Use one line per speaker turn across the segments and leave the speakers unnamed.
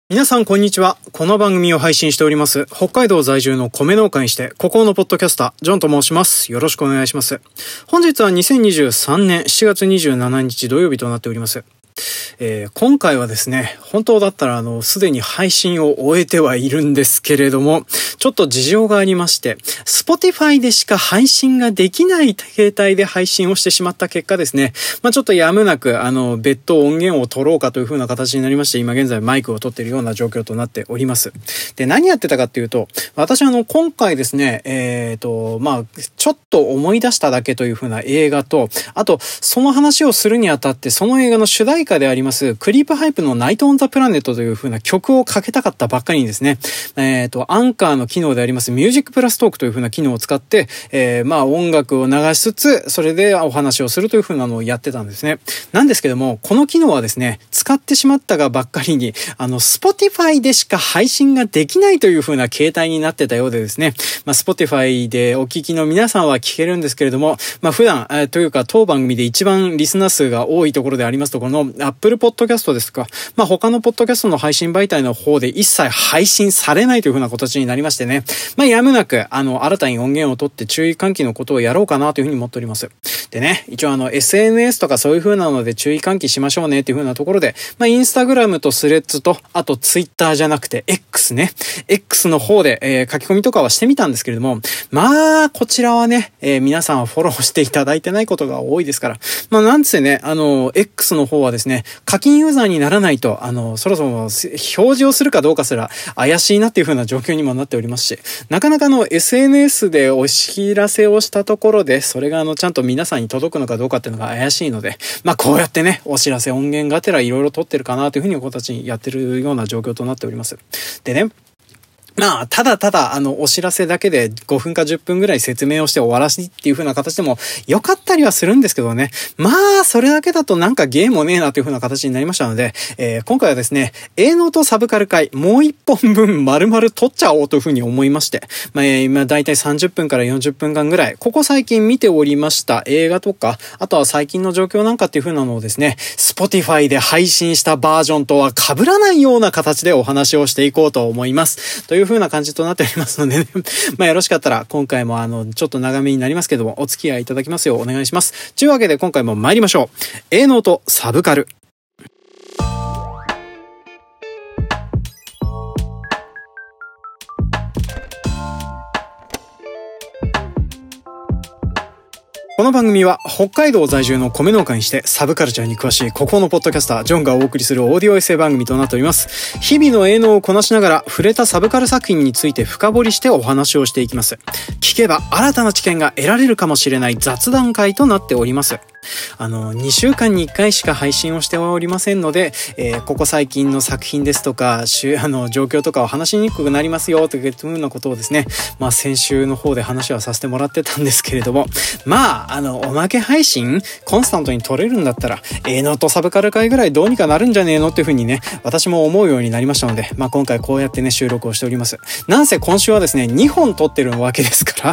皆さんこんにちは。この番組を配信しております北海道在住の米農家にして孤高のポッドキャスタージョンと申します。よろしくお願いします。本日は2023年7月27日土曜日となっております。今回はですね、本当だったらすでに配信を終えてはいるんですけれども、ちょっと事情がありまして、Spotify でしか配信ができない携帯で配信をしてしまった結果ですね、ちょっとやむなく別途音源を取ろうかという風な形になりまして、今現在マイクを取っているような状況となっております。で、何やってたかっていうと、私今回ですね、ちょっと思い出しただけという風な映画と、あと、その話をするにあたって、その映画の主題歌であります、クリープハイプのナイトオンザプラネットという風な曲をかけたかったばっかりにですね、アンカーの機能でありますミュージックプラストークという風な機能を使って、音楽を流しつつ、それでお話をするという風なのをやってたんですね。なんですけども、この機能はですね、使ってしまったがばっかりに、Spotify でしか配信ができないという風な形態になってたようでですね、Spotify でお聞きの皆さんは聞けるんですけれども、普段、というか当番組で一番リスナー数が多いところでありますところの Apple Podcast ですか、他のポッドキャストの配信媒体の方で一切配信されないという風な形になりましてね、やむなく、新たに音源を取って注意喚起のことをやろうかなという風に思っております。でね、一応SNS とかそういう風なので注意喚起しましょうねっていう風なところで、インスタグラムとスレッズと、あとツイッターじゃなくて X ね。X の方で、書き込みとかはしてみたんですけれども、こちらはね、皆さんはフォローしていただいてないことが多いですから、なんつってね、X の方はですね、課金ユーザーにならないと、そろそろ表示をするかどうかすら怪しいなっていう風な状況にもなっておりますし、なかなかSNS でお知らせをしたところで、それがちゃんと皆さんに届くのかどうかっていうのが怪しいので、こうやってね、お知らせ音源がてらいろいろ撮ってるかなという風に子たちにやってるような状況となっております。でね、ただただ、お知らせだけで5分か10分ぐらい説明をして終わらしっていう風な形でも良かったりはするんですけどね。それだけだとなんかゲーもねえなという風な形になりましたので、今回はですね、営農とサブカル会、もう一本分丸々撮っちゃおうという風に思いまして、今だいたい30分から40分間ぐらい、ここ最近見ておりました映画とか、あとは最近の状況なんかっていう風なのをですね、Spotify で配信したバージョンとは被らないような形でお話をしていこうと思います。という風な感じとなっておりますのでねよろしかったら今回もちょっと長めになりますけどもお付き合いいただきますようお願いします。というわけで今回も参りましょう。営農とサブカル。この番組は北海道在住の米農家にしてサブカルチャーに詳しい孤高のポッドキャスタージョンがお送りするオーディオエッセイ番組となっております。日々の営農をこなしながら触れたサブカル作品について深掘りしてお話をしていきます。聞けば新たな知見が得られるかもしれない雑談会となっております。2週間に1回しか配信をしておりませんので、ここ最近の作品ですとか、状況とかを話しにくくなりますよというふうなことをですね、先週の方で話はさせてもらってたんですけれども、おまけ配信コンスタントに取れるんだったら、営農とサブカル会ぐらいどうにかなるんじゃねえのっていうふうにね、私も思うようになりましたので、今回こうやってね、収録をしております。なんせ今週はですね、2本撮ってるわけですから、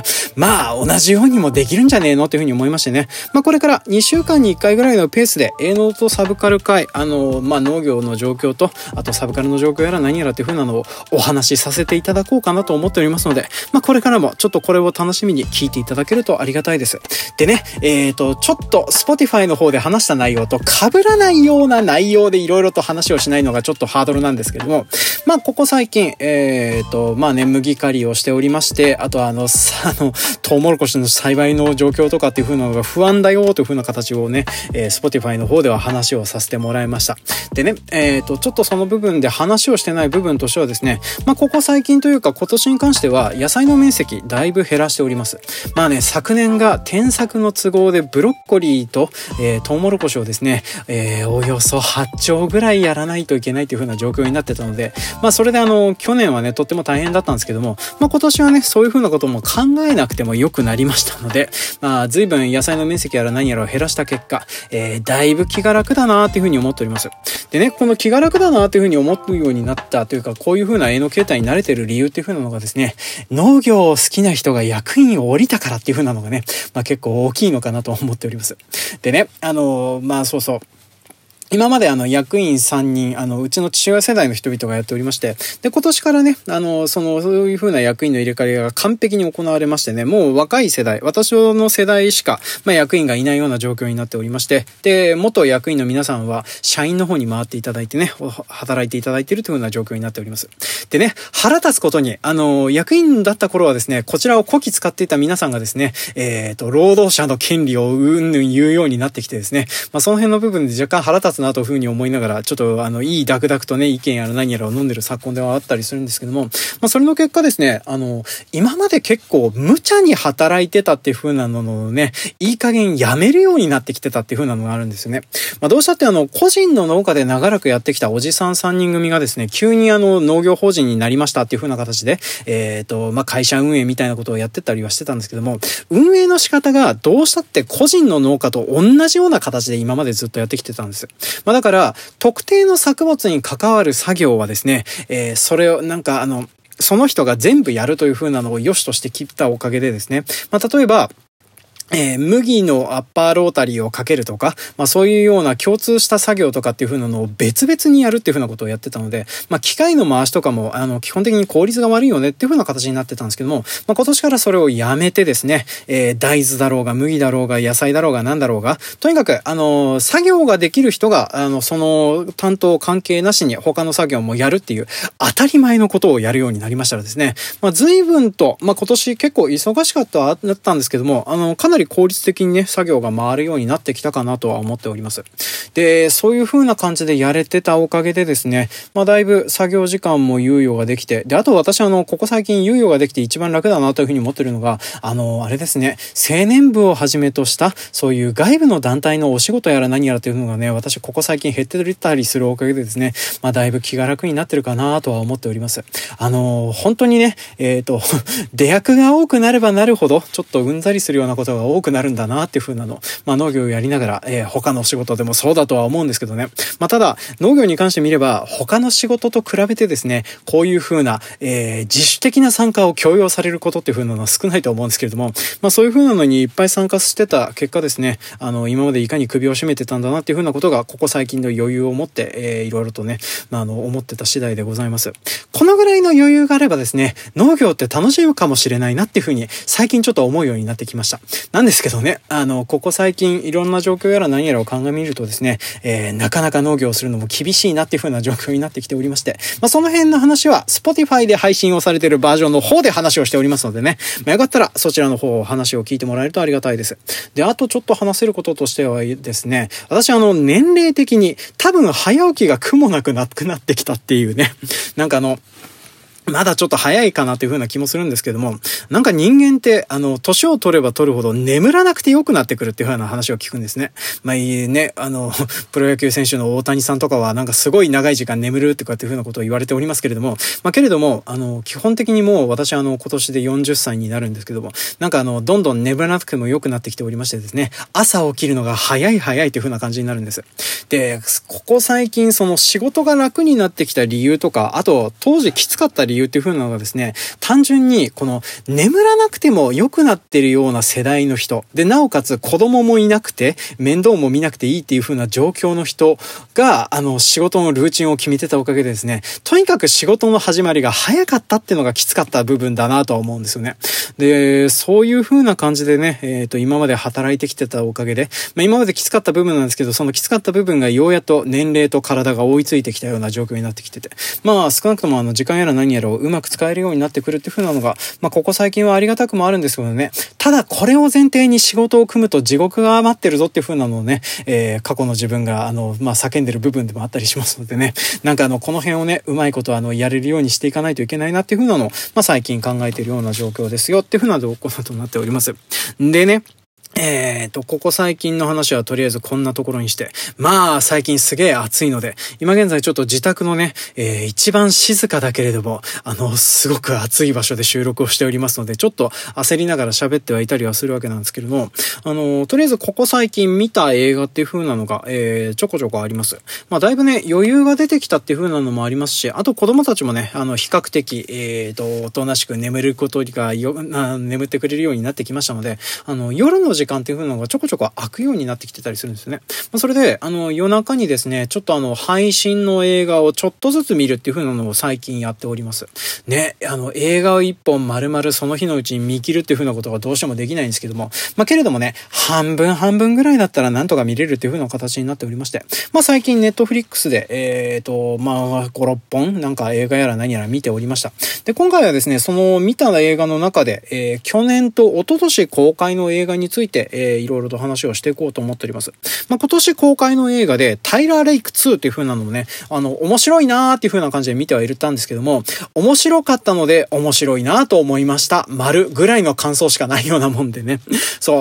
同じようにもできるんじゃねえのっていうふうに思いましてね、これから2週間に1回ぐらいのペースで営農とサブカル会、農業の状況と、あとサブカルの状況やら何やらっていう風なのをお話しさせていただこうかなと思っておりますので、これからもちょっとこれを楽しみに聞いていただけるとありがたいです。でね、ちょっと Spotify の方で話した内容と被らないような内容でいろいろと話をしないのがちょっとハードルなんですけども、ここ最近、麦刈りをしておりまして、あとトウモロコシの栽培の状況とかっていう風なのが不安だよという風な形をね、Spotify の方では話をさせてもらいました。でね、ちょっとその部分で話をしてない部分としてはですね、ここ最近というか今年に関しては野菜の面積だいぶ減らしております。昨年が転作の都合でブロッコリーと、トウモロコシをですね、およそ8丁ぐらいやらないといけないという風な状況になってたので、それで去年はね、とっても大変だったんですけども、今年はね、そういう風なことも考えなくても良くなりましたので、随分野菜の面積やら何やらを減らした結果、だいぶ気が楽だなっていう風に思っております。でね、この気が楽だなっていう風に思うようになったというか、こういう風な営農形態に慣れてる理由っていう風なのがですね、農業を好きな人が役員を降りたからっていう風なのがね、結構大きいのかなと思っております。でね、そうそう。 今まで役員3人、うちの父親世代の人々がやっておりまして、で、今年からね、そういう風な役員の入れ替えが完璧に行われましてね、もう若い世代、私の世代しか、役員がいないような状況になっておりまして、で、元役員の皆さんは、社員の方に回っていただいてね、働いていただいているというような状況になっております。でね、腹立つことに、役員だった頃はですね、こちらをこき使っていた皆さんがですね、労働者の権利をうんぬん言うようになってきてですね、その辺の部分で若干腹立つなというふうに思いながら、ちょっといいダクダクとね、意見やら何やらを飲んでる昨今ではあったりするんですけども、それの結果ですね、今まで結構無茶に働いてたっていう風なのをね、いい加減やめるようになってきてたっていう風なのがあるんですよね。どうしたって個人の農家で長らくやってきたおじさん3人組がですね、急に農業法人になりましたっていう風な形で、会社運営みたいなことをやってたりはしてたんですけども、運営の仕方がどうしたって個人の農家と同じような形で今までずっとやってきてたんです。だから、特定の作物に関わる作業はですね、それをその人が全部やるという風なのを良しとして切ったおかげでですね、例えば、麦のアッパーロータリーをかけるとか、そういうような共通した作業とかっていう風なのを別々にやるっていう風なことをやってたので、機械の回しとかも、基本的に効率が悪いよねっていう風な形になってたんですけども、今年からそれをやめてですね、大豆だろうが、麦だろうが、野菜だろうが、なんだろうが、とにかく、作業ができる人が、その担当関係なしに他の作業もやるっていう当たり前のことをやるようになりましたらですね、随分と、今年結構忙しかったんですけども、かなり効率的にね、作業が回るようになってきたかなとは思っております。で、そういう風な感じでやれてたおかげでですね、だいぶ作業時間も猶予ができて、で、あと私ここ最近猶予ができて一番楽だなという風に思ってるのが、あれですね、青年部をはじめとした、そういう外部の団体のお仕事やら何やらというのがね、私ここ最近減ってたりするおかげでですね、だいぶ気が楽になってるかなとは思っております。本当にね、出役が多くなればなるほど、ちょっとうんざりするようなことが多くなるんだなっていう風なの。農業をやりながら、他の仕事でもそうだとは思うんですけどね。ただ、農業に関して見れば、他の仕事と比べてですね、こういう風な、自主的な参加を強要されることっていう風なのは少ないと思うんですけれども、そういう風なのにいっぱい参加してた結果ですね、今までいかに首を絞めてたんだなっていう風なことが、ここ最近の余裕を持って、いろいろとね、思ってた次第でございます。このぐらいの余裕があればですね、農業って楽しいかもしれないなっていう風に、最近ちょっと思うようになってきました。なんですけどね、ここ最近いろんな状況やら何やらを鑑みるとですね、なかなか農業をするのも厳しいなっていう風な状況になってきておりまして、その辺の話は Spotify で配信をされているバージョンの方で話をしておりますのでね、よかったらそちらの方話を聞いてもらえるとありがたいです。で、あとちょっと話せることとしてはですね、私年齢的に多分早起きが苦もなくなってきたっていうね、まだちょっと早いかなという風な気もするんですけども、人間って、年を取れば取るほど眠らなくて良くなってくるっていう風な話を聞くんですね。いいね、プロ野球選手の大谷さんとかはすごい長い時間眠るってかっていう風なことを言われておりますけれども、けれども、基本的にもう私今年で40歳になるんですけども、どんどん眠らなくても良くなってきておりましてですね、朝起きるのが早いという風な感じになるんです。で、ここ最近その仕事が楽になってきた理由とか、あと当時きつかった理由っていう風なのがですね、単純にこの眠らなくても良くなってるような世代の人で、なおかつ子供もいなくて面倒も見なくていいっていう風な状況の人が仕事のルーチンを決めてたおかげでですね、とにかく仕事の始まりが早かったっていうのがきつかった部分だなとは思うんですよね。で、そういう風な感じでね、今まで働いてきてたおかげで、今まできつかった部分なんですけど、そのきつかった部分がようやっと年齢と体が追いついてきたような状況になってきてて、少なくとも時間やら何やらをうまく使えるようになってくるっていう風なのが、ここ最近はありがたくもあるんですけどね。ただこれを前提に仕事を組むと地獄が待ってるぞっていう風なのをね、過去の自分が叫んでる部分でもあったりしますのでね、この辺をね、うまいことやれるようにしていかないといけないなっていう風なのを、最近考えているような状況ですよっていう風なこととなっております。でね、ここ最近の話はとりあえずこんなところにして、最近すげえ暑いので、今現在ちょっと自宅のね、一番静かだけれども、すごく暑い場所で収録をしておりますので、ちょっと焦りながら喋ってはいたりはするわけなんですけれども、とりあえずここ最近見た映画っていう風なのが、ちょこちょこあります。だいぶね、余裕が出てきたっていう風なのもありますし、あと子供たちもね、比較的、おとなしく眠ることが眠ってくれるようになってきましたので、夜の時間っていう風なのがちょこちょこ開くようになってきてたりするんですよね。それで、夜中にですね、ちょっと配信の映画をちょっとずつ見るっていう風なのを最近やっております。ね、映画を一本丸々その日のうちに見切るっていう風なことがどうしてもできないんですけども、けれどもね、半分ぐらいだったらなんとか見れるっていう風な形になっておりまして、最近ネットフリックスで、5、6本なんか映画やら何やら見ておりました。で、今回はですね、その見た映画の中で、去年と一昨年公開の映画について、いろいろと話をしていこうと思っております。今年公開の映画で、タイラー・レイク2っていう風なのもね、面白いなーっていう風な感じで見てはいたんですけども、面白かったので面白いなと思いました。丸ぐらいの感想しかないようなもんでね。そう、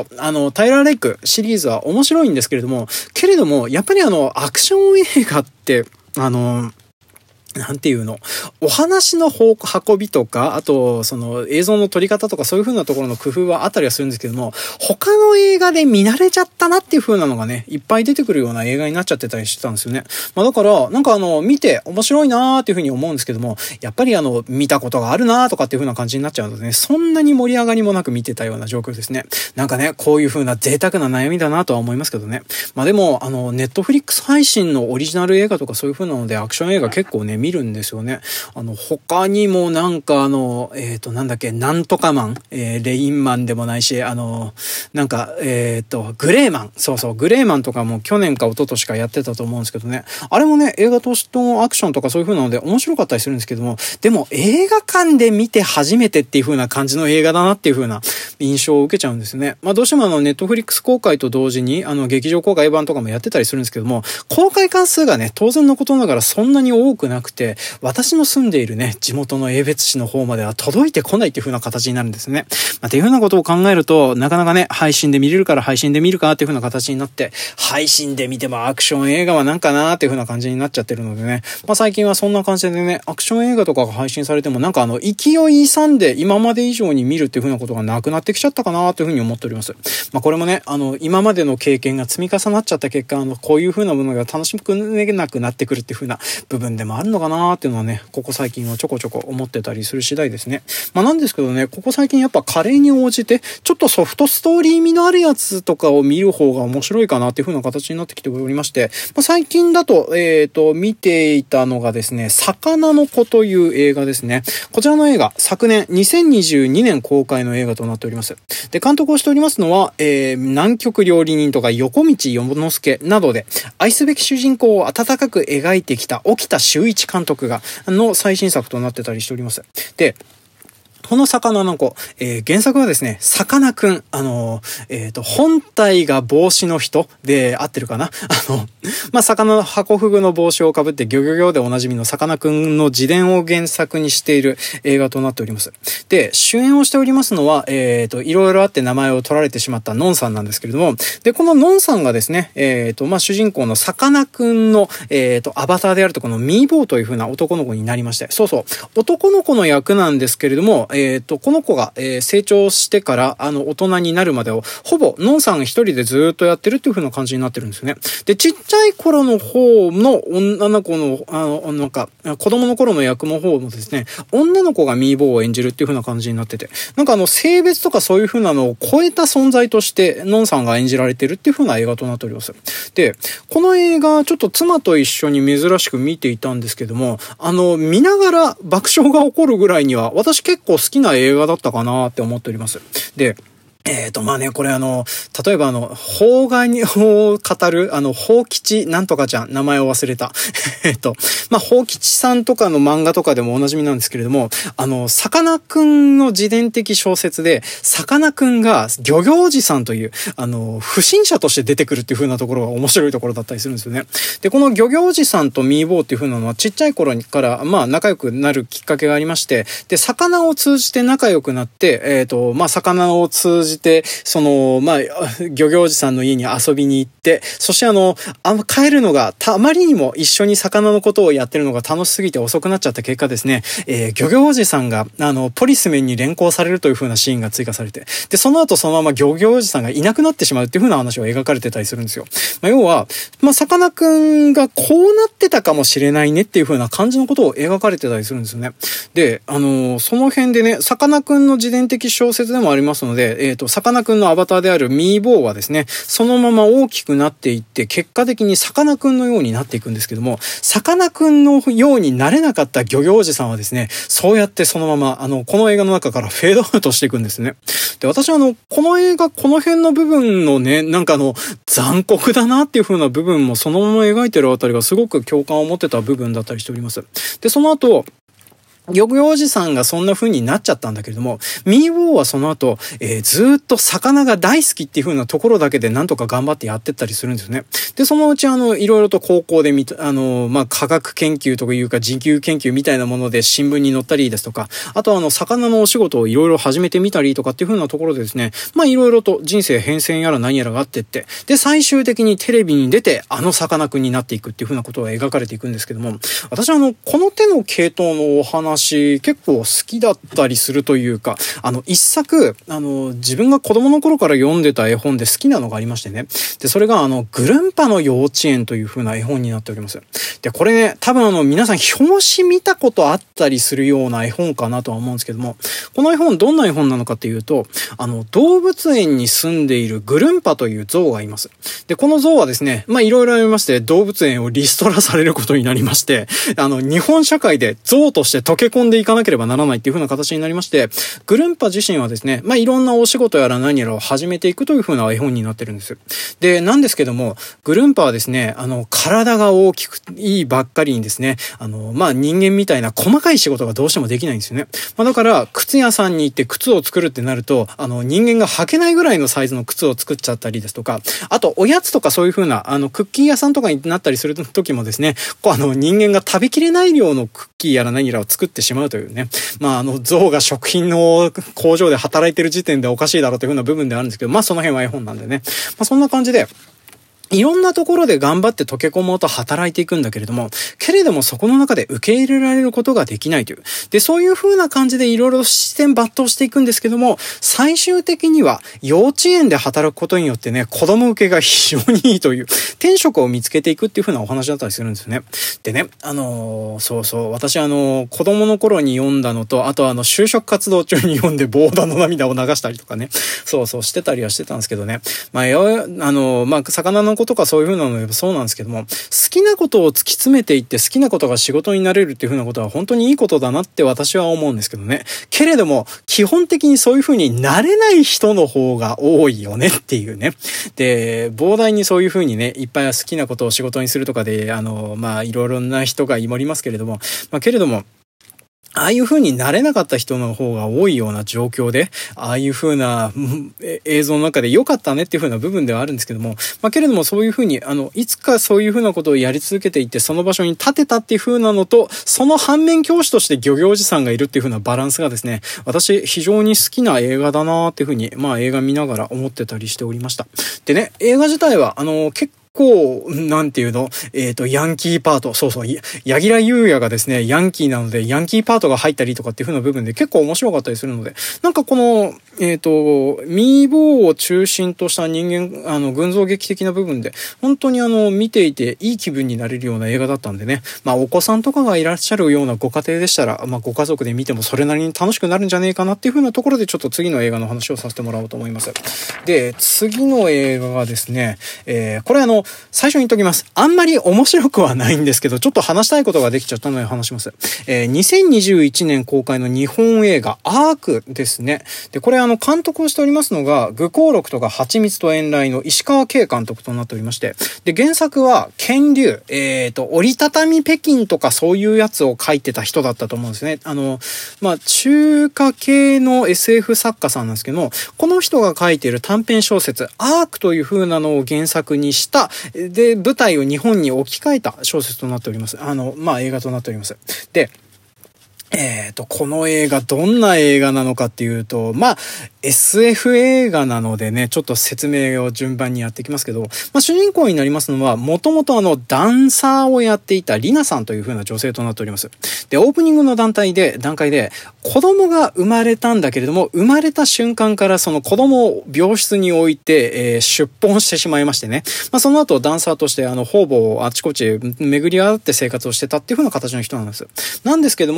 タイラー・レイクシリーズは面白いんですけれども、やっぱりアクション映画って、なんていうの、お話の運びとか、あと、その映像の撮り方とかそういう風なところの工夫はあったりはするんですけども、他の映画で見慣れちゃったなっていう風なのがね、いっぱい出てくるような映画になっちゃってたりしてたんですよね。だから、なんか見て面白いなーっていう風に思うんですけども、やっぱり見たことがあるなーとかっていう風な感じになっちゃうのでね、そんなに盛り上がりもなく見てたような状況ですね。なんかね、こういう風な贅沢な悩みだなとは思いますけどね。でも、ネットフリックス配信のオリジナル映画とかそういう風なので、アクション映画結構ね、見るんですよね。他にもなんかなんだっけ、なんとかマン、レインマンでもないし、なんか、グレーマン。そうそう、グレーマンとかも去年か一昨年かやってたと思うんですけどね。あれもね、映画としてのアクションとかそういう風なので面白かったりするんですけども、でも映画館で見て初めてっていう風な感じの映画だなっていう風な印象を受けちゃうんですね。どうしてもネットフリックス公開と同時に、劇場公開版とかもやってたりするんですけども、公開関数がね、当然のことながらそんなに多くなくて、私の住んでいるね、地元の江別市の方までは届いてこないっていう風な形になるんですね。っていう風なことを考えると、なかなかね、配信で見れるから配信で見るかっていう風な形になって、配信で見てもアクション映画はなんかなーっていう風な感じになっちゃってるのでね、最近はそんな感じでね、アクション映画とかが配信されてもなんか勢い勇んで今まで以上に見るっていう風なことがなくなってきちゃったかなという風に思っております。これもね、今までの経験が積み重なっちゃった結果、こういう風なものが楽しくなくなってくるっていう風な部分でもあるのかなーっていうのはね、ここ最近はちょこちょこ思ってたりする次第ですね。なんですけどね、ここ最近やっぱ加齢に応じて、ちょっとソフトストーリー味のあるやつとかを見る方が面白いかなっていう風な形になってきておりまして、最近だと、見ていたのがですね、魚の子という映画ですね。こちらの映画、昨年2022年公開の映画となっております。で、監督をしておりますのは、南極料理人とか横道世之助などで、愛すべき主人公を温かく描いてきた沖田修一監督が、の最新作となってたりしております。で、この魚の子、原作はですね、さかなクン、本体が帽子の人で合ってるかな魚の箱フグの帽子をかぶってギョギョギョでおなじみのさかなクンの自伝を原作にしている映画となっております。で、主演をしておりますのは、いろいろあって名前を取られてしまったノンさんなんですけれども、で、このノンさんがですね、主人公のさかなクンの、アバターであるとこのミーボーという風な男の子になりまして、そうそう、男の子の役なんですけれども、この子が、成長してから大人になるまでをほぼノンさん一人でずっとやってるっていう風な感じになってるんですよね。で、ちっちゃい頃の方の女の子のなんか子供の頃の役の方もですね、女の子がミーボーを演じるっていう風な感じになってて、なんか性別とかそういう風なのを超えた存在としてノンさんが演じられてるっていう風な映画となっております。で、この映画ちょっと妻と一緒に珍しく見ていたんですけども、見ながら爆笑が起こるぐらいには私結構好きな映画だったかなって思っております。で、これ例えば邦画を語る、邦吉なんとかちゃん、名前を忘れた。邦吉さんとかの漫画とかでもおなじみなんですけれども、さかなクンの自伝的小説で、さかなクンが漁業おじさんという、不審者として出てくるっていう風なところが面白いところだったりするんですよね。で、この漁業おじさんとミーボーっていう風なのはちっちゃい頃から、仲良くなるきっかけがありまして、で、魚を通じて仲良くなって、魚を通じて漁業おじさんの家に遊びに行って、そして帰るのがあまりにも一緒に魚のことをやってるのが楽しすぎて遅くなっちゃった結果ですね、漁業おじさんが、ポリスメンに連行されるという風なシーンが追加されて、で、その後そのまま漁業おじさんがいなくなってしまうっていう風な話が描かれてたりするんですよ。要は、さかなクンがこうなってたかもしれないねっていう風な感じのことを描かれてたりするんですよね。で、その辺でね、さかなクンの自伝的小説でもありますので、 さかなクンのアバターであるミーボーはですね、そのまま大きくなっていって、結果的にさかなクンのようになっていくんですけども、さかなクンのようになれなかった漁業おじさんはですね、そうやってそのまま、この映画の中からフェードアウトしていくんですね。で、私はこの映画、この辺の部分のね、残酷だなっていう風な部分もそのまま描いてるあたりがすごく共感を持ってた部分だったりしております。で、その後、漁業おじさんがそんな風になっちゃったんだけれども、ミーウォーはその後、ずーっと魚が大好きっていう風なところだけでなんとか頑張ってやってったりするんですよね。で、そのうちいろいろと高校で科学研究とかいうか自給研究みたいなもので新聞に載ったりですとか、あと魚のお仕事をいろいろ始めてみたりとかっていう風なところでですね、いろいろと人生変遷やら何やらがあってって、で、最終的にテレビに出てさかなクンになっていくっていう風なことが描かれていくんですけども、私はこの手の系統のお話、結構好きだったりするというか、一作、自分が子供の頃から読んでた絵本で好きなのがありましてね。で、それがぐるんぱの幼稚園という風な絵本になっております。で、これね、多分皆さん表紙見たことあったりするような絵本かなとは思うんですけども、この絵本どんな絵本なのかっていうと、動物園に住んでいるぐるんぱという象がいます。で、この象はですね、いろいろありまして動物園をリストラされることになりまして、日本社会で象として溶け込んでいかなければならないっていう風な形になりまして、グルンパ自身はですね、いろんなお仕事やら何やらを始めていくという風な絵本になってるんです。で、なんですけども、グルンパはですね、体が大きくいいばっかりにですね、人間みたいな細かい仕事がどうしてもできないんですよね。だから、靴屋さんに行って靴を作るってなると、人間が履けないぐらいのサイズの靴を作っちゃったりですとか、あと、おやつとかそういう風な、クッキー屋さんとかになったりする時もですね、人間が食べきれない量のクッキーやら何やらを作ってしまうというね。象が食品の工場で働いてる時点でおかしいだろうというふうな部分であるんですけど、その辺は絵本なんでね。そんな感じで、いろんなところで頑張って溶け込もうと働いていくんだけれども、けれどもそこの中で受け入れられることができないという。で、そういう風な感じでいろいろ視点抜刀していくんですけども、最終的には幼稚園で働くことによってね、子供受けが非常にいいという、転職を見つけていくっていう風なお話だったりするんですよね。でね、私子供の頃に読んだのと、あと就職活動中に読んでボーダーの涙を流したりとかね、してたりはしてたんですけどね。魚の子とかそういう風なのそうなんですけども、好きなことを突き詰めていって好きなことが仕事になれるっていう風なことは本当にいいことだなって私は思うんですけどね。けれども、基本的にそういう風になれない人の方が多いよねっていうね。で、膨大にそういう風にね、いっぱい好きなことを仕事にするとかで、いろいろな人がおりますけれども、けれども、ああいう風になれなかった人の方が多いような状況で、ああいう風な映像の中で良かったねっていう風な部分ではあるんですけども、けれどもそういう風に、いつかそういう風なことをやり続けていって、その場所に立てたっていう風なのと、その反面教師として漁業おじさんがいるっていう風なバランスがですね、私非常に好きな映画だなーっていう風に、映画見ながら思ってたりしておりました。でね、映画自体は、結構、なんていうのヤンキーパート。柳楽優弥がですね、ヤンキーなので、ヤンキーパートが入ったりとかっていう風な部分で結構面白かったりするので、この、ミーボーを中心とした人間、群像劇的な部分で、本当に見ていていい気分になれるような映画だったんでね、お子さんとかがいらっしゃるようなご家庭でしたら、ご家族で見てもそれなりに楽しくなるんじゃねえかなっていう風なところで、ちょっと次の映画の話をさせてもらおうと思います。で、次の映画がですね、これ最初に言っときます。あんまり面白くはないんですけど、ちょっと話したいことができちゃったので話します。2021年公開の日本映画、アークですね。で、これ監督をしておりますのが、愚行録とか蜂蜜と遠雷の石川慶監督となっておりまして、で、原作は、剣竜、折りたたみ北京とかそういうやつを書いてた人だったと思うんですね。中華系の SF 作家さんなんですけども、この人が書いている短編小説、アークという風なのを原作にした、で、舞台を日本に置き換えた小説となっております。映画となっております。で、この映画どんな映画なのかっていうと、SF 映画なのでね、ちょっと説明を順番にやっていきますけど、主人公になりますのは、もともとダンサーをやっていたリナさんという風な女性となっております。で、オープニングの段階で、子供が生まれたんだけれども、生まれた瞬間からその子供を病室に置いて、出奔してしまいましてね。その後ダンサーとして方々あちこち巡り合って生活をしてたっていう風な形の人なんです。なんですけども、このリナ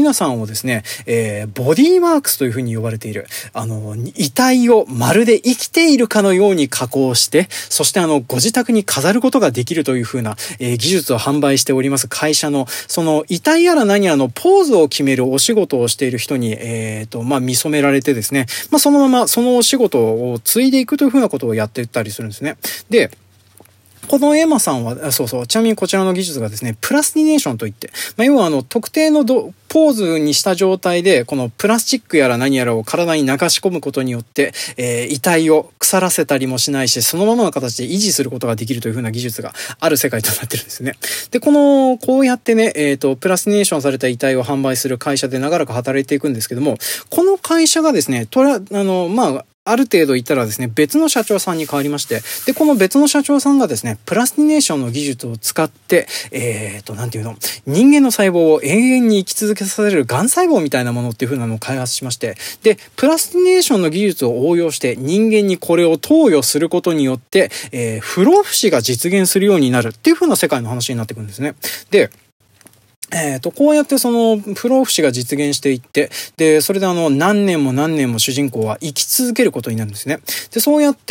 皆さんをですね、ボディーワークスというふうに呼ばれている、遺体をまるで生きているかのように加工して、そしてご自宅に飾ることができるというふうな、技術を販売しております会社の、その遺体やら何やらのポーズを決めるお仕事をしている人に、見初められてですね、そのままそのお仕事を継いでいくというふうなことをやっていったりするんですね。で、このエマさんは、ちなみにこちらの技術がですね、プラスティネーションといって、要は特定のポーズにした状態で、このプラスチックやら何やらを体に流し込むことによって、遺体を腐らせたりもしないし、そのままの形で維持することができるというふうな技術がある世界となってるんですね。で、こうやってね、プラスティネーションされた遺体を販売する会社で長らく働いていくんですけども、この会社がですね、ある程度いったらですね、別の社長さんに変わりまして、で、この別の社長さんがですね、プラスティネーションの技術を使って、人間の細胞を永遠に生き続けさせる癌細胞みたいなものっていう風なのを開発しまして、で、プラスティネーションの技術を応用して人間にこれを投与することによって、不老不死が実現するようになるっていう風な世界の話になってくるんですね。で、こうやってその不老不死が実現していって、で、それで何年も主人公は生き続けることになるんですね。で、そうやって、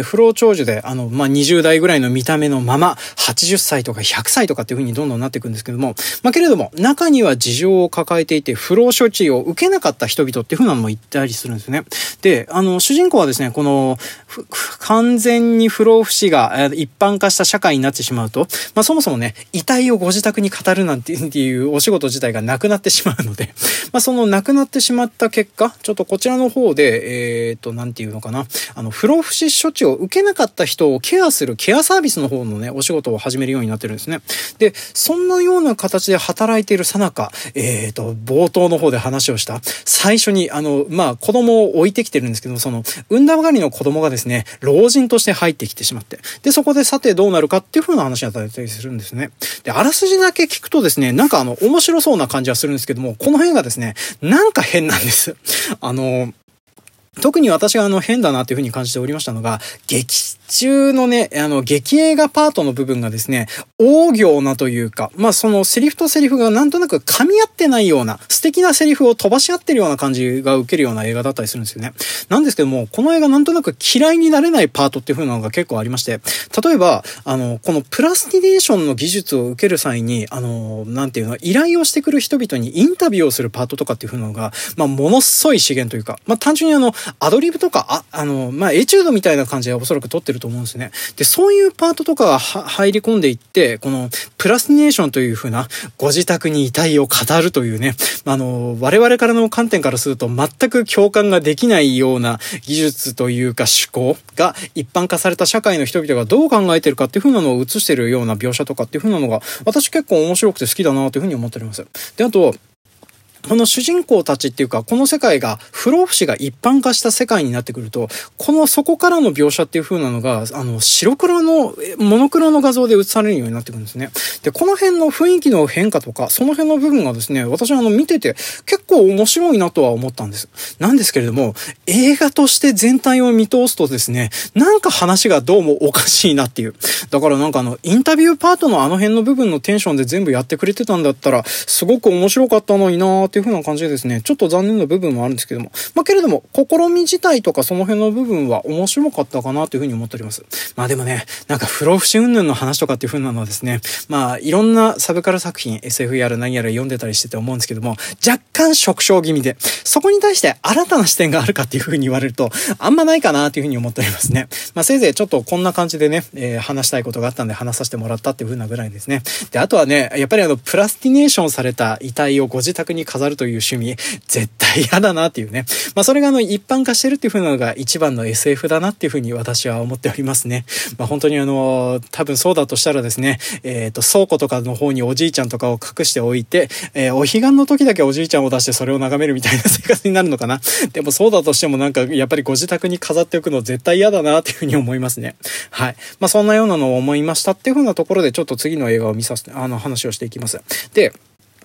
不老長寿で、20代ぐらいの見た目のまま、80歳とか100歳とかっていう風にどんどんなっていくんですけども、けれども、中には事情を抱えていて、不老処置を受けなかった人々っていう風なのも言ったりするんですね。で、主人公はですね、この、完全に不老不死が一般化した社会になってしまうと、そもそもね、遺体をご自宅に語るなんていうお仕事自体がなくなってしまうので、そのなくなってしまった結果、ちょっとこちらの方で、不老不死処置を受けなかった人をケアするケアサービスの方のね、お仕事を始めるようになってるんですね。で、そんなような形で働いている最中、冒頭の方で話をした、最初に、子供を置いてきてるんですけども、産んだばかりの子供がですね、老人として入ってきてしまって、で、そこでさてどうなるかっていう風な話だったりするんですね。で、あらすじだけ聞くとですね、面白そうな感じはするんですけども、この辺がですね、変なんです。特に私が変だなというふうに感じておりましたのが、劇中のね、劇映画パートの部分がですね、大行なというか、そのセリフとセリフがなんとなく噛み合ってないような、素敵なセリフを飛ばし合ってるような感じが受けるような映画だったりするんですよね。なんですけども、この映画なんとなく嫌いになれないパートっていう風なのが結構ありまして、例えば、このプラスティネーションの技術を受ける際に、依頼をしてくる人々にインタビューをするパートとかっていう風なのが、ものすごい資源というか、単純にアドリブとか、エチュードみたいな感じでおそらく撮ってると思うんですね。で、そういうパートとかが入り込んでいって、このプラスティネーションという風なご自宅に遺体を語るというね、我々からの観点からすると全く共感ができないような技術というか趣向が一般化された社会の人々がどう考えてるかっていう風なのを映してるような描写とかっていう風なのが私結構面白くて好きだなという風に思っております。で、あと、この主人公たちっていうか、この世界が不老不死が一般化した世界になってくると、そこからの描写っていう風なのが、白黒の、モノクロの画像で映されるようになってくるんですね。で、この辺の雰囲気の変化とか、その辺の部分がですね、私は見てて結構面白いなとは思ったんです。なんですけれども、映画として全体を見通すとですね、話がどうもおかしいなっていう。だからインタビューパートの辺の部分のテンションで全部やってくれてたんだったら、すごく面白かったのになーっていう風な感じでですね、ちょっと残念な部分もあるんですけども、けれども、試み自体とかその辺の部分は面白かったかなという風に思っております。でもね、不老不死云々の話とかっていう風なのはですね、いろんなサブカル作品、SF やら何やら読んでたりしてて思うんですけども、若干触傷気味で、そこに対して新たな視点があるかっていう風に言われると、あんまないかなという風に思っておりますね。せいぜいちょっとこんな感じでね、話したいことがあったんで話させてもらったっていう風なぐらいですね。で、あとはね、やっぱりプラスティネーションされた遺体をご自宅に飾るという趣味、絶対嫌だなっていうね。それが一般化してるっていう風なのが一番の SF だなっていう風に私は思っておりますね。本当に多分そうだとしたらですね、倉庫とかの方におじいちゃんとかを隠しておいて、お彼岸の時だけおじいちゃんを出してそれを眺めるみたいな生活になるのかな。でもそうだとしてもやっぱりご自宅に飾っておくの絶対嫌だなっていう風に思いますね。はい。そんなようなのを思いましたっていう風なところでちょっと次の映画を話をしていきます。で、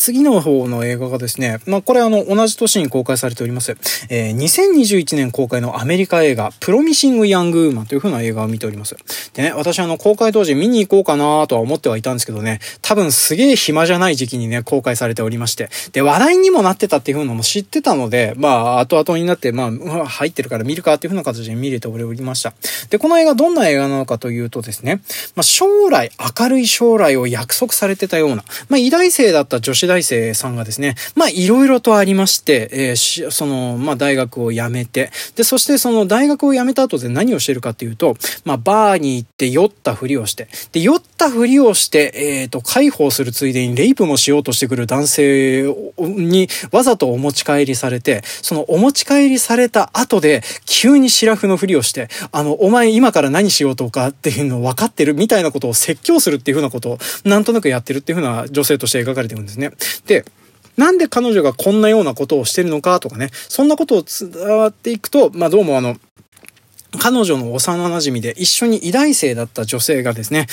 次の方の映画がですね、これ同じ年に公開されております。2021年公開のアメリカ映画、プロミシング・ヤング・ウーマンという風な映画を見ております。でね、私公開当時見に行こうかなとは思ってはいたんですけどね、多分すげえ暇じゃない時期にね、公開されておりまして、で、話題にもなってたっていう風なのも知ってたので、後々になって、入ってるから見るかっていう風な形で見れておりました。で、この映画どんな映画なのかというとですね、将来、明るい将来を約束されてたような、医大生だった女子大生さんがですね、いろいろとありまして、大学を辞めて、で、そしてその大学を辞めた後で何をしてるかっていうと、バーに行って酔ったふりをして、で、酔ったふりをして、介抱するついでにレイプもしようとしてくる男性にわざとお持ち帰りされて、そのお持ち帰りされた後で、急にシラフのふりをして、お前今から何しようとかっていうのを分かってるみたいなことを説教するっていうふうなことをなんとなくやってるっていうふうな女性として描かれてるんですね。で、なんで彼女がこんなようなことをしてるのかとかね、そんなことを伝わっていくと、どうも彼女の幼馴染で一緒に医大生だった女性がですね、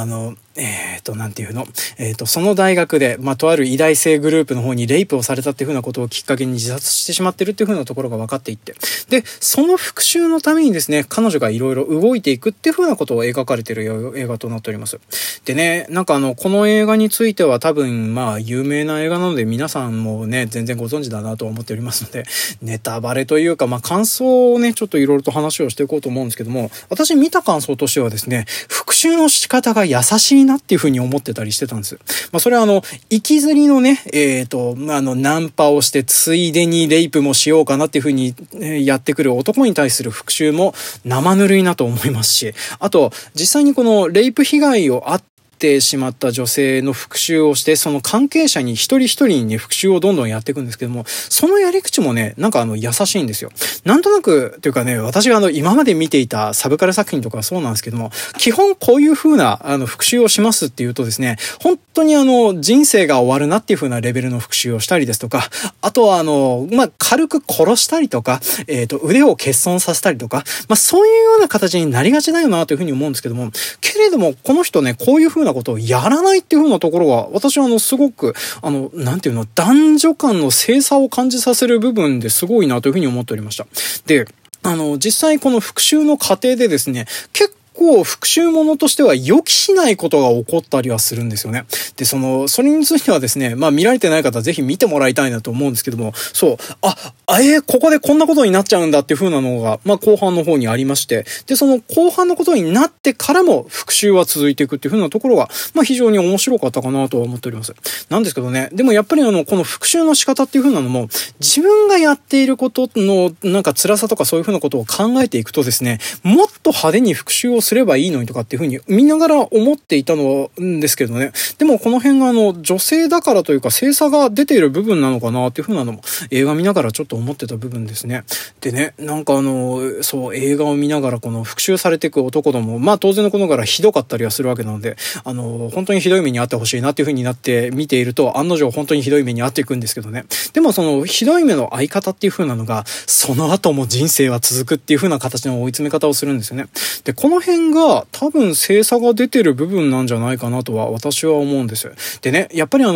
その大学で、とある医大生グループの方にレイプをされたっていうふうなことをきっかけに自殺してしまってるっていうふうなところが分かっていって。で、その復讐のためにですね、彼女がいろいろ動いていくっていうふうなことを描かれている映画となっております。でね、この映画については多分、有名な映画なので皆さんもね、全然ご存知だなと思っておりますので、ネタバレというか、感想をね、ちょっといろいろと話をしていこうと思うんですけども、私見た感想としてはですね、復讐の仕方が優しいなっていうふうに思ってたりしてたんです。それは行きずりのね、ナンパをしてついでにレイプもしようかなっていうふうにやってくる男に対する復讐も生ぬるいなと思いますし、あと実際にこのレイプ被害をってしまった女性の復讐をして、その関係者に一人一人にね、復讐をどんどんやっていくんですけども、そのやり口もね、優しいんですよ。なんとなく、というかね、私が今まで見ていたサブカル作品とかそうなんですけども、基本こういう風な、復讐をしますっていうとですね、本当に人生が終わるなっていう風なレベルの復讐をしたりですとか、あとは軽く殺したりとか、腕を欠損させたりとか、そういうような形になりがちだよなという風に思うんですけども、けれども、この人ね、こういう風なことをやらないっていう風なところが、私はすごく、男女間の性差を感じさせる部分ですごいなという風に思っておりました。で、実際この復讐の過程でですね、結構復讐者としては予期しないことが起こったりはするんですよね。で、それについてはですね、見られてない方はぜひ見てもらいたいなと思うんですけども、そう、ここでこんなことになっちゃうんだっていう風なのが、後半の方にありまして、で、その後半のことになってからも復讐は続いていくっていう風なところが、非常に面白かったかなとは思っております。なんですけどね、でもやっぱりこの復讐の仕方っていう風なのも、自分がやっていることの辛さとかそういう風なことを考えていくとですね、もっと派手に復讐をすればいいのにとかっていう風に見ながら思っていたのですけどね。でもこの辺が女性だからというか性差が出ている部分なのかなっていう風なのも映画見ながらちょっと思ってた部分ですね。でね、そう映画を見ながらこの復讐されていく男ども、当然のことからひどかったりはするわけなので、本当にひどい目に遭ってほしいなっていう風になって見ていると案の定本当にひどい目に遭っていくんですけどね。でもそのひどい目の遭い方っていう風なのがその後も人生は続くっていう風な形の追い詰め方をするんですよね。で、この辺が多分性差が出てる部分なんじゃないかなとは私は思うんです。でね、やっぱり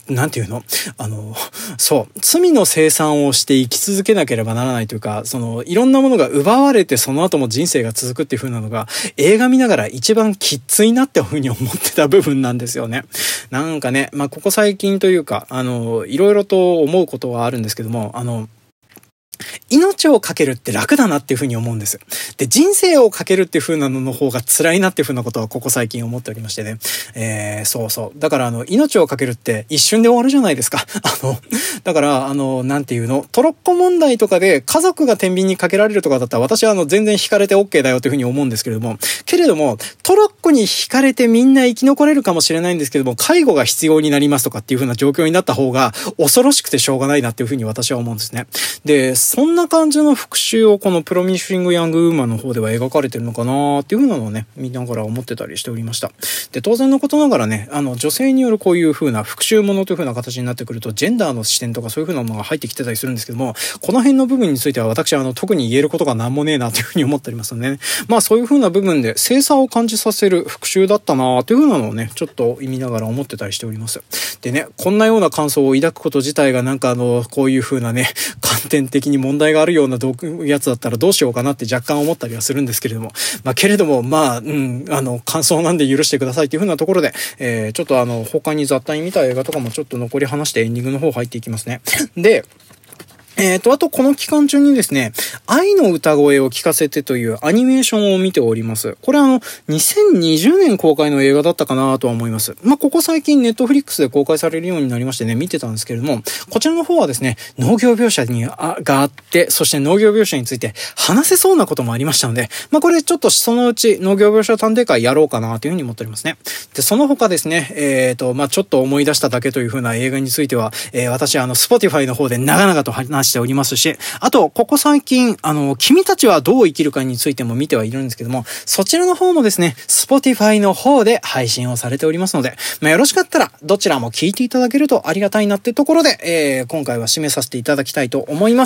罪の清算をして生き続けなければならないというか、いろんなものが奪われてその後も人生が続くっていう風なのが映画見ながら一番きついなっていう風に思ってた部分なんですよね。ここ最近というか、いろいろと思うことはあるんですけども、命をかけるって楽だなっていう風に思うんです。で、人生をかけるっていう風なのの方が辛いなっていう風なことはここ最近思っておりましてね。だから命をかけるって一瞬で終わるじゃないですか。だから、トロッコ問題とかで家族が天秤にかけられるとかだったら私は全然惹かれて OK だよという風に思うんですけれども、トロッコに惹かれてみんな生き残れるかもしれないんですけども、介護が必要になりますとかっていう風な状況になった方が恐ろしくてしょうがないなっていう風に私は思うんですね。で、そんなな感じの復讐をこのプロミッシング・ヤング・ウーマンの方では描かれてるのかなっていう風なのをね、見ながら思ってたりしておりました。で、当然のことながらね、女性によるこういう風な復讐ものという風な形になってくると、ジェンダーの視点とかそういう風なものが入ってきてたりするんですけども、この辺の部分については私は特に言えることがなんもねえなという風に思っておりますのでね。まあそういう風な部分で性差を感じさせる復讐だったなという風なのをね、ちょっと見ながら思ってたりしております。でね、こんなような感想を抱くこと自体がなんかこういう風なね、観点的に問題があるようなやつだったらどうしようかなって若干思ったりはするんですけれども、まあけれども、まあ、感想なんで許してくださいっていう風なところで、ちょっと他に雑多に見た映画とかもちょっと残り話してエンディングの方入っていきますね。で、あとこの期間中にですね、愛の歌声を聞かせてというアニメーションを見ております。これ2020年公開の映画だったかなとは思います。まあ、ここ最近ネットフリックスで公開されるようになりましてね、見てたんですけれども、こちらの方はですね、農業描写があって、そして農業描写について話せそうなこともありましたので、まあ、これちょっとそのうち農業描写探偵会やろうかなというふうに思っておりますね。で、その他ですね、まあ、ちょっと思い出しただけというふうな映画については、私Spotify の方で長々と話しておりますし、あと、ここ最近、君たちはどう生きるかについても見てはいるんですけども、そちらの方もですね、Spotify の方で配信をされておりますので、まあ、よろしかったら、どちらも聞いていただけるとありがたいなってところで、今回は締めさせていただきたいと思います。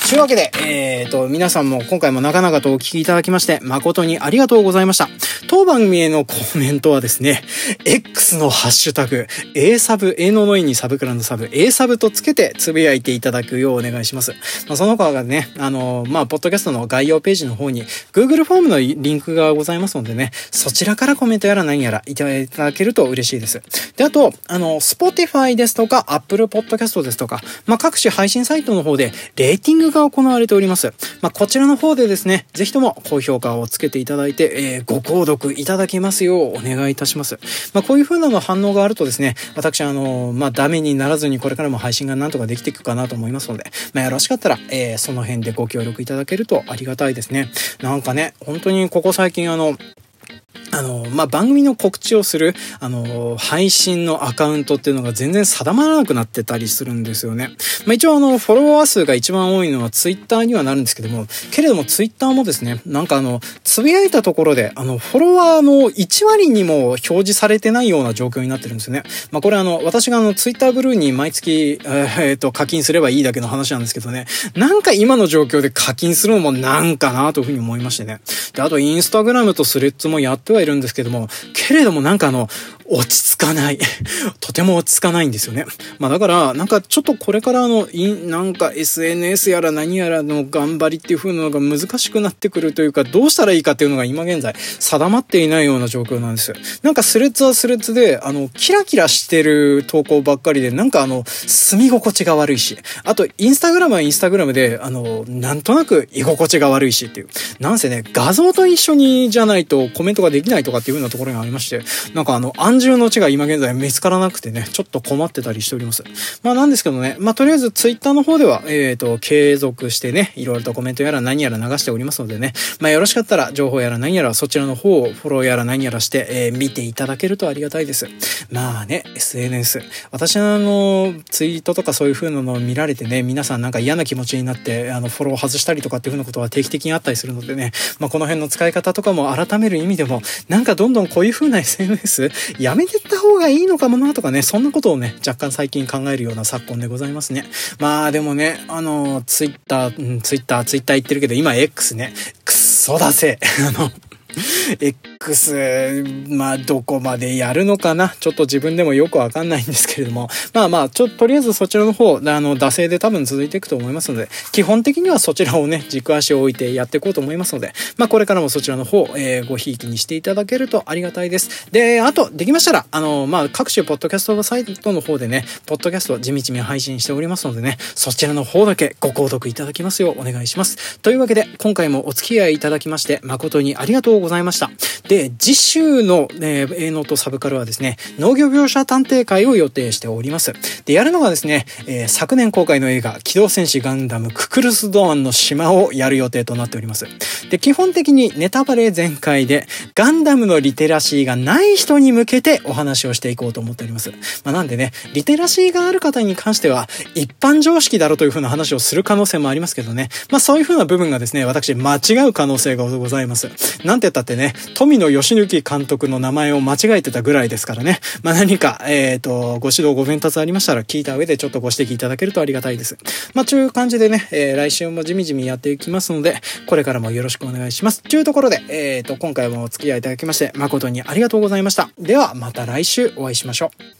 というわけで、皆さんも今回も長々とお聞きいただきまして、誠にありがとうございました。当番組へのコメントはですね、X のハッシュタグ、A サブ、Aのにサブクラのサブ、A サブとつけてつぶやいていただくようお願いします。まあ、その他がね、まあ、ポッドキャストの概要ページの方に Google フォームのリンクがございますのでね、そちらからコメントやら何やらいただけると嬉しいです。で、あと、Spotify ですとか Apple Podcast ですとか、まあ、各種配信サイトの方でレーティングが行われております。まあ、こちらの方でですね、ぜひとも高評価をつけていただいて、ご購読いただけますようお願いいたします。まあ、こういう風なの反応があるとですね、私まあ、ダメにならずにこれからも配信がなんとかできていくかなと思いますので、まあ、よろしかったら、その辺でご協力いただけるとありがたいですね。なんかね、本当にここ最近まあ、番組の告知をする、配信のアカウントっていうのが全然定まらなくなってたりするんですよね。まあ、一応フォロワー数が一番多いのはツイッターにはなるんですけども、けれどもツイッターもですね、なんかつぶやいたところで、フォロワーの1割にも表示されてないような状況になってるんですよね。まあ、これ私がツイッターブルーに毎月、課金すればいいだけの話なんですけどね、なんか今の状況で課金するのもなんかなというふうに思いましてね。で、あとインスタグラムとスレッズもやってはいるんですけども、けれどもなんか落ち着かない。とても落ち着かないんですよね。まあだから、なんかちょっとこれからなんか SNS やら何やらの頑張りっていう風なのが難しくなってくるというか、どうしたらいいかっていうのが今現在定まっていないような状況なんですよ。なんかスレッズはスレッズで、キラキラしてる投稿ばっかりで、なんか住み心地が悪いし、あとインスタグラムはインスタグラムで、なんとなく居心地が悪いしっていう。なんせね、画像と一緒にじゃないとコメントができないとかっていう風なところがありまして、なんか安住の地が今現在見つからなくてね、ちょっと困ってたりしております。まあなんですけどね、まあとりあえずツイッターの方では、継続してね、いろいろとコメントやら何やら流しておりますのでね、まあよろしかったら情報やら何やらそちらの方をフォローやら何やらして、見ていただけるとありがたいです。まあね、SNS。私のツイートとかそういう風なのを見られてね、皆さんなんか嫌な気持ちになって、フォロー外したりとかっていう風なことは定期的にあったりするのでね、まあこの辺の使い方とかも改める意味でも、なんかどんどんこういう風な SNS やめてった方がいいのかもなとかね、そんなことをね、若干最近考えるような昨今でございますね。まあでもね、ツイッター言ってるけど、今 X ね、クソだせ。X、まあ、どこまでやるのかなちょっと自分でもよくわかんないんですけれども。まあ、とりあえずそちらの方、惰性で多分続いていくと思いますので、基本的にはそちらをね、軸足を置いてやっていこうと思いますので、まあ、これからもそちらの方、ごひいきにしていただけるとありがたいです。で、あと、できましたら、まあ、各種ポッドキャストサイトの方でね、ポッドキャスト地道に配信しておりますのでね、そちらの方だけご購読いただきますようお願いします。というわけで、今回もお付き合いいただきまして、誠にありがとうございました。で、 で、次週の、営農とサブカルはですね、農業描写探偵会を予定しております。で、やるのがですね、昨年公開の映画、機動戦士ガンダムククルス・ドアンの島をやる予定となっております。で、基本的にネタバレ全開で、ガンダムのリテラシーがない人に向けてお話をしていこうと思っております。なんでね、リテラシーがある方に関しては、一般常識だろという風な話をする可能性もありますけどね。そういう風な部分がですね、私間違う可能性がございます。なんて言ったってね、富野義行監督の名前を間違えてたぐらいですからね。何か、ご指導ご鞭達ありましたら聞いた上でちょっとご指摘いただけるとありがたいです。という感じでね、来週もじみじみやっていきますので、これからもよろしくお願いします。というところで、今回もお付き合いいただきまして、誠にありがとうございました。では、また来週お会いしましょう。